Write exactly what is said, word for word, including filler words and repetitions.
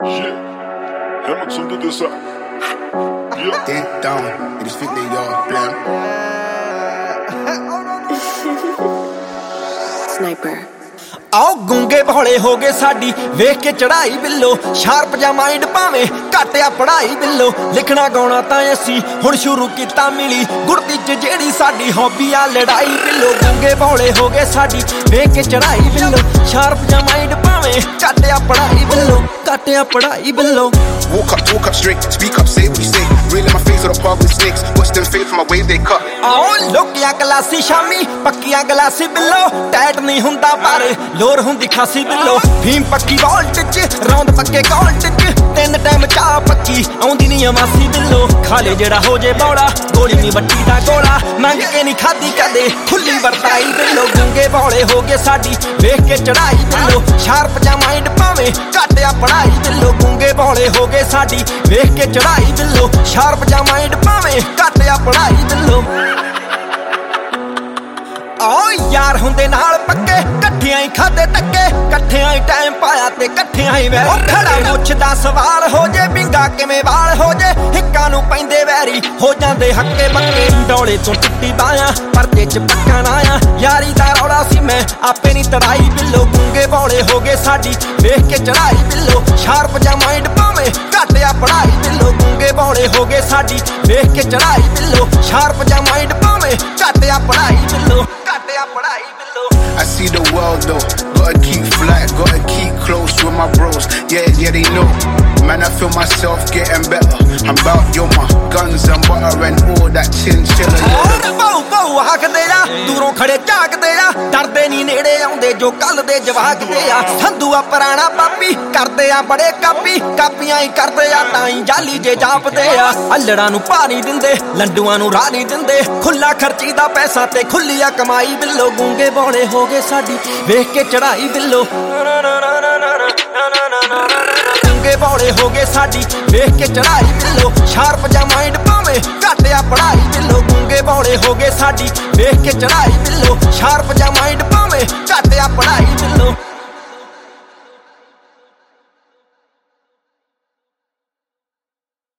Yeah, Hamilton do dessa. Yeah. Então, eles ficam aí, ó, plan. Sniper. आओ गूंगे भोले हो गए साडी वेख के चढ़ाई बिल्लो शार्प जा माइंड भावे घाटिया पढ़ाई बिल्लो लिखना गाउणा तां असीं हुण शुरू कीता मिली गुरदी च जेड़ी साडी हॉबी आ लड़ाई बिल्लो गूंगे भोले हो गए साडी वेख के चढ़ाई बिल्लो शार्प जा माइंड भावे घाटिया पढ़ाई बिल्लो घाटिया पढ़ाई बिल्लो Walk up, talk up straight, speak up, say what you say. Real in my face with a park with snakes. Watch them fade from my way they cut. आओ लोकिया गलासी शामी पक्किया गलासी बिल्लो टैट नहीं हुंदा पर लोर हुंदी खासी बिल्लो भीम पक्की वॉल्ट च रौंद पक्के कॉल्ट च तीन टाइम चाह पक्की आउंदी नहीं अमासी बिल्लो खाले जेड़ा हो जे बौड़ा गोली नहीं वट्टी दा गोला मंग के नहीं खादी कदे खुली वरताई बिल्लो गूंगे भोले हो गए साडी वेख के चढ़ाई बिल्लो शार्प जा माइंड भावे घाटिया पढ़ाई बिल्लो गूंगे भोले हो गए साडी वेख के चढ़ाई बिल्लो शार्प जा माइंड भावे घाटिया पढ़ाई बिल्लो आओ यार हुंदे नाल पक्के कट्ठियां ही खादे टक्के कट्ठियां ही टाइम पाया ते कट्ठियां ही वैरी खड़ा मुछ दा सवाल हो जे बिंगा किवें वाल हो जे हिक्कां नूं पैंदे वैरी हो जांदे हक्के बक्के डोले तो टुੱਟੀ बायां परदे च पक्का ना आ यारी दा रौला सी मैं आपे नहीं तड़ाई बिल्लो गूंगे भोले हो गए साडी वेख के चढ़ाई बिल्लो शार्प जा माइंड भावे घाटिया पढ़ाई बिल्लो गूंगे भोले हो गए साडी वेख के चढ़ाई बिल्लो शार्प जा माइंड भावे घाटिया पढ़ाई बिल्लो घाटिया पढ़ाई बिल्लो I see the world though, gotta keep fly, gotta keep close with my bros. Yeah, yeah, they know. Man, I feel myself getting better. I'm about yo, my guns and butter and all that chinchilla. ਬਹੁ ਬਹੁ ਹੱਕਦੇ ਆ ਦੂਰੋਂ ਖੜੇ ਝਾਕਦੇ ਆ ਡਰਦੇ ਨਹੀਂ ਨੇੜੇ ਆਉਂਦੇ ਜੋ ਕੱਲ ਦੇ ਜਵਾਕਦੇ ਆ ਸੰਧੂਆ ਪੁਰਾਣਾ ਪਾਪੀ ਕਰਦੇ ਆ ਬੜੇ ਕਾਪੀ ਕਾਪੀਆਂ ਹੀ ਕਰਦੇ ਆ ਤਾਂ ਹੀ ਜਾਲੀ ਜੇ ਜਾਪਦੇ ਆ ਅਲੜਾਂ ਨੂੰ ਪਾ ਨਹੀਂ ਦਿੰਦੇ ਲੰਡੂਆਂ ਨੂੰ ਰਾਹ ਨਹੀਂ ਦਿੰਦੇ ਖੁੱਲਾ ਖਰਚੀ ਦਾ ਪੈਸਾ ਤੇ ਖੁੱਲੀ ਆ ਕਮਾਈ ਬਿੱਲੋ ਗੂੰਗੇ ਭੋਲੇ ਹੋ ਗਏ ਸਾਡੀ ਵੇਖ ਕੇ ਚੜਾਈ ਬਿੱਲੋ गूंगे भोले हो गए साडी वेख के चढ़ाई बिल्लो शार्प जा माइंड भावे घाटिया पढ़ाई बिल्लो गूंगे भोले हो गए साडी वेख के चढ़ाई बिल्लो शार्प